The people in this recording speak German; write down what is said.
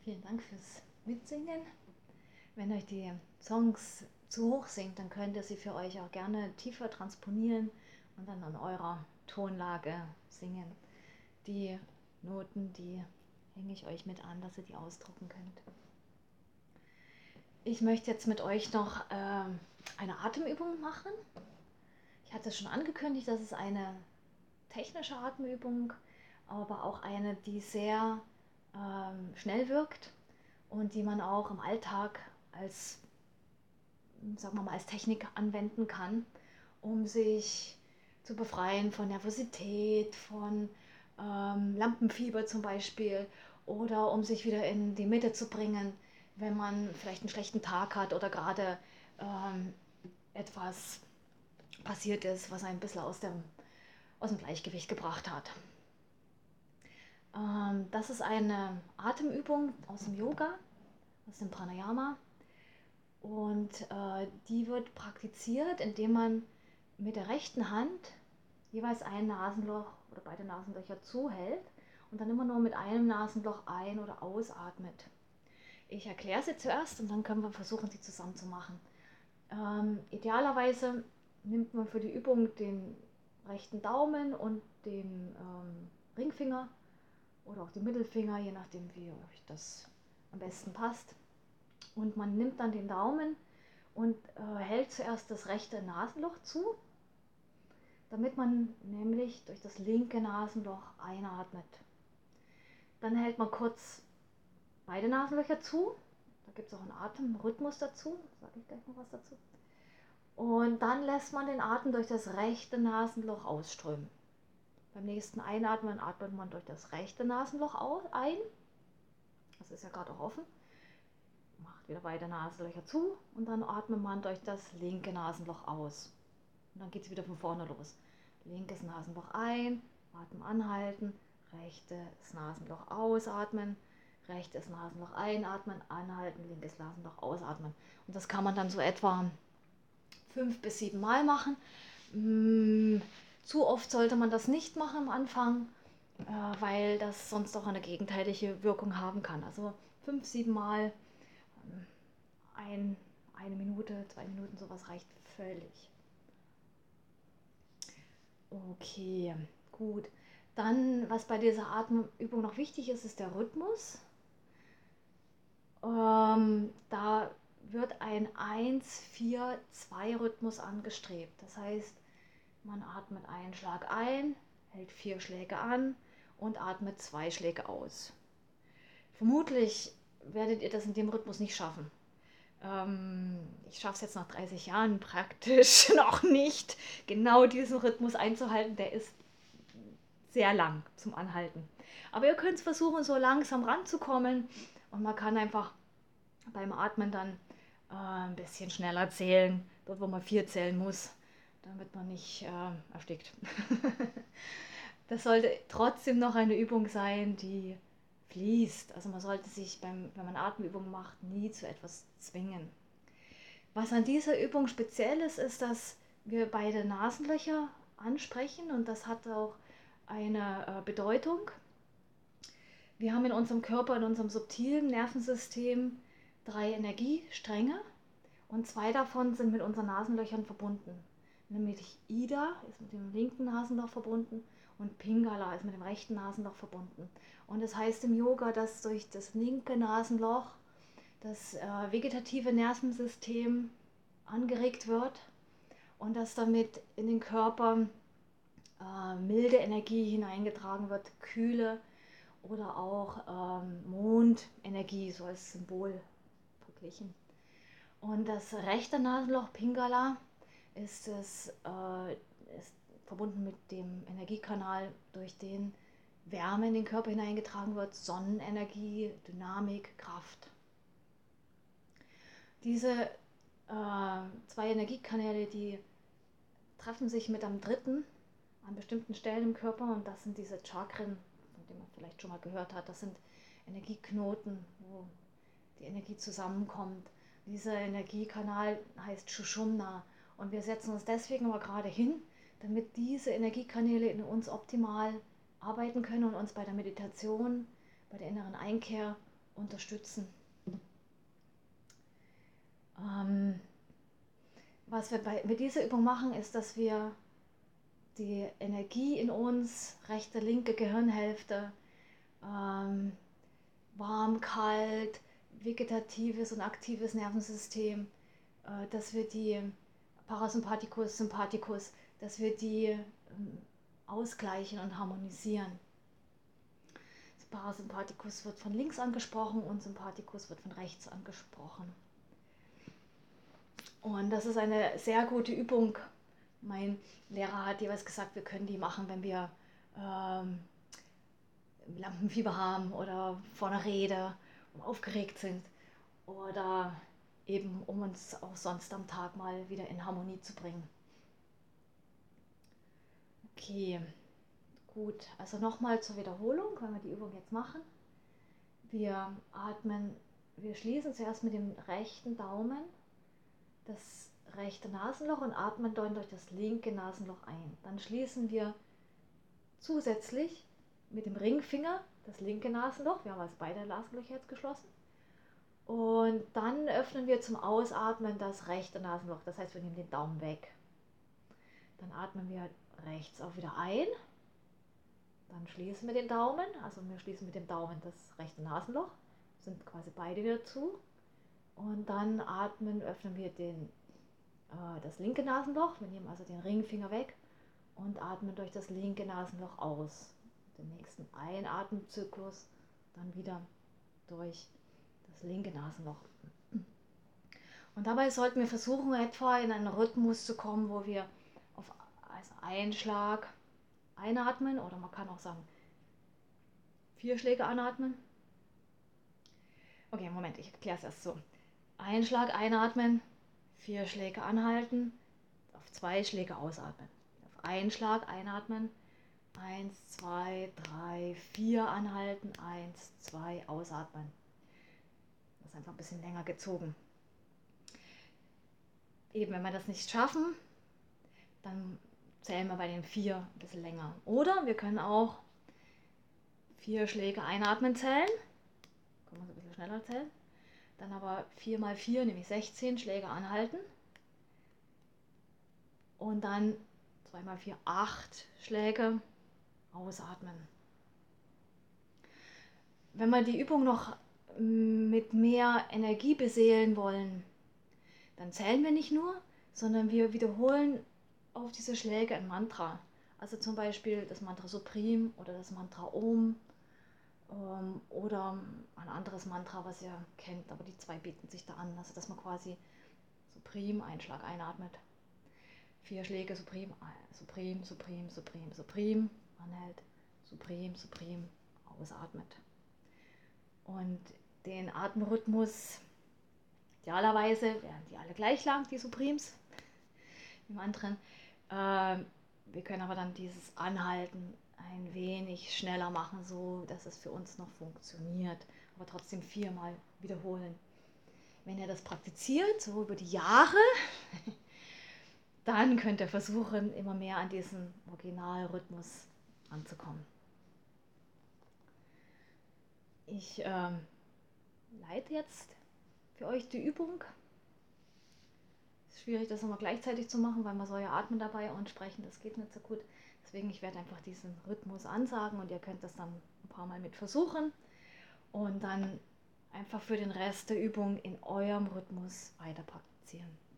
Vielen Dank fürs Mitsingen. Wenn euch die Songs zu hoch sind, dann könnt ihr sie für euch auch gerne tiefer transponieren und dann an eurer Tonlage singen. Die Noten, die hänge ich euch mit an, dass ihr die ausdrucken könnt. Ich möchte jetzt mit euch noch eine Atemübung machen. Ich hatte schon angekündigt, dass es eine technische Atemübung, aber auch eine, die sehr schnell wirkt und die man auch im Alltag als, sagen wir mal, als Technik anwenden kann, um sich zu befreien von Nervosität, von Lampenfieber zum Beispiel, oder um sich wieder in die Mitte zu bringen, wenn man vielleicht einen schlechten Tag hat oder gerade etwas passiert ist, was einen ein bisschen aus dem Gleichgewicht gebracht hat. Das ist eine Atemübung aus dem Yoga, aus dem Pranayama. Und die wird praktiziert, indem man mit der rechten Hand jeweils ein Nasenloch oder beide Nasenlöcher zuhält und dann immer nur mit einem Nasenloch ein- oder ausatmet. Ich erkläre sie zuerst und dann können wir versuchen, sie zusammen zu machen. Idealerweise nimmt man für die Übung den rechten Daumen und den Ringfinger oder auch den Mittelfinger, je nachdem, wie euch das am besten passt. Und man nimmt dann den Daumen und hält zuerst das rechte Nasenloch zu, damit man nämlich durch das linke Nasenloch einatmet. Dann hält man kurz beide Nasenlöcher zu. Da gibt es auch einen Atemrhythmus dazu, sage ich gleich noch was dazu. Und dann lässt man den Atem durch das rechte Nasenloch ausströmen. Beim nächsten Einatmen atmet man durch das rechte Nasenloch ein. Das ist ja gerade auch offen. Macht wieder beide Nasenlöcher zu und dann atmet man durch das linke Nasenloch aus. Und dann geht es wieder von vorne los. Linkes Nasenloch ein, Atem anhalten, rechtes Nasenloch ausatmen, rechtes Nasenloch einatmen, anhalten, linkes Nasenloch ausatmen. Und das kann man dann so etwa 5 bis 7 Mal machen. Zu oft sollte man das nicht machen am Anfang, weil das sonst auch eine gegenteilige Wirkung haben kann. Also 5, 7 Mal, eine Minute, 2 Minuten, sowas reicht völlig. Okay, gut. Dann, was bei dieser Atemübung noch wichtig ist, ist der Rhythmus. Da wird ein 1-4-2-Rhythmus angestrebt. Das heißt, man atmet einen Schlag ein, hält 4 Schläge an und atmet 2 Schläge aus. Vermutlich werdet ihr das in dem Rhythmus nicht schaffen. Ich schaffe es jetzt nach 30 Jahren praktisch noch nicht, genau diesen Rhythmus einzuhalten. Der ist sehr lang zum Anhalten. Aber ihr könnt es versuchen, so langsam ranzukommen und man kann einfach beim Atmen dann ein bisschen schneller zählen, dort wo man 4 zählen muss, damit man nicht erstickt. Das sollte trotzdem noch eine Übung sein, die fließt. Also man sollte sich, wenn man Atemübungen macht, nie zu etwas zwingen. Was an dieser Übung speziell ist, ist, dass wir beide Nasenlöcher ansprechen und das hat auch eine Bedeutung. Wir haben in unserem Körper, in unserem subtilen Nervensystem 3 Energiestränge und 2 davon sind mit unseren Nasenlöchern verbunden. Nämlich Ida ist mit dem linken Nasenloch verbunden und Pingala ist mit dem rechten Nasenloch verbunden. Und es heißt im Yoga, dass durch das linke Nasenloch das vegetative Nervensystem angeregt wird und dass damit in den Körper milde Energie hineingetragen wird, kühle oder auch Mondenergie, so als Symbol verglichen. Und das rechte Nasenloch Pingala ist verbunden mit dem Energiekanal, durch den Wärme in den Körper hineingetragen wird, Sonnenenergie, Dynamik, Kraft. Diese 2 Energiekanäle, die treffen sich mit einem dritten an bestimmten Stellen im Körper und das sind diese Chakren, von denen man vielleicht schon mal gehört hat. Das sind Energieknoten, wo die Energie zusammenkommt. Dieser Energiekanal heißt Shushumna und wir setzen uns deswegen aber gerade hin, damit diese Energiekanäle in uns optimal arbeiten können und uns bei der Meditation, bei der inneren Einkehr unterstützen. Was wir mit dieser Übung machen, ist, dass wir die Energie in uns, rechte, linke Gehirnhälfte, warm, kalt, vegetatives und aktives Nervensystem, dass wir die Parasympathikus, Sympathikus, dass wir die ausgleichen und harmonisieren. Das Parasympathikus wird von links angesprochen und Sympathikus wird von rechts angesprochen. Und das ist eine sehr gute Übung. Mein Lehrer hat jeweils gesagt, wir können die machen, wenn wir Lampenfieber haben oder vor einer Rede aufgeregt sind oder eben um uns auch sonst am Tag mal wieder in Harmonie zu bringen. Okay, gut. Also nochmal zur Wiederholung, wenn wir die Übung jetzt machen. Wir atmen, wir schließen zuerst mit dem rechten Daumen das rechte Nasenloch und atmen dann durch das linke Nasenloch ein. Dann schließen wir zusätzlich mit dem Ringfinger das linke Nasenloch. Wir haben also beide Nasenlöcher jetzt geschlossen. Und dann öffnen wir zum Ausatmen das rechte Nasenloch. Das heißt, wir nehmen den Daumen weg. Dann atmen wir rechts auch wieder ein. Dann schließen wir den Daumen. Also wir schließen mit dem Daumen das rechte Nasenloch. Sind quasi beide wieder zu. Und dann öffnen wir das linke Nasenloch. Wir nehmen also den Ringfinger weg und atmen durch das linke Nasenloch aus. Den nächsten Einatemzyklus dann wieder durch das linke Nasenloch. Und dabei sollten wir versuchen, etwa in einen Rhythmus zu kommen, wo wir als Einschlag einatmen, oder man kann auch sagen 4 Schläge anatmen. Okay, Moment, ich erkläre es erst so. Einschlag einatmen, 4 Schläge anhalten, auf 2 Schläge ausatmen. Auf einen Schlag einatmen, 1, 2, 3, 4 anhalten, 1, 2 ausatmen. Das ist einfach ein bisschen länger gezogen. Eben, wenn wir das nicht schaffen, dann zählen wir bei den 4 ein bisschen länger. Oder wir können auch 4 Schläge einatmen zählen. Können wir so ein bisschen schneller zählen. Dann aber 4 mal 4, nämlich 16 Schläge anhalten. Und dann 2 mal 4, 8 Schläge ausatmen. Wenn wir die Übung noch mit mehr Energie beseelen wollen, dann zählen wir nicht nur, sondern wir wiederholen auf diese Schläge ein Mantra. Also zum Beispiel das Mantra Supreme oder das Mantra Om oder ein anderes Mantra, was ihr kennt, aber die 2 bieten sich da an. Also dass man quasi Supreme, einen Schlag einatmet, 4 Schläge Supreme, Supreme, Supreme, Supreme, Supreme, anhält, Supreme, Supreme, ausatmet. Und den Atemrhythmus, idealerweise wären die alle gleich lang, die Supremes, im anderen. Wir können aber dann dieses Anhalten ein wenig schneller machen, so dass es für uns noch funktioniert, aber trotzdem 4-mal wiederholen. Wenn ihr das praktiziert, so über die Jahre, dann könnt ihr versuchen, immer mehr an diesen Originalrhythmus anzukommen. Ich leite jetzt für euch die Übung. Es ist schwierig, das immer gleichzeitig zu machen, weil man soll ja atmen dabei und sprechen, das geht nicht so gut. Deswegen, ich werde einfach diesen Rhythmus ansagen und ihr könnt das dann ein paar Mal mit versuchen und dann einfach für den Rest der Übung in eurem Rhythmus weiter praktizieren.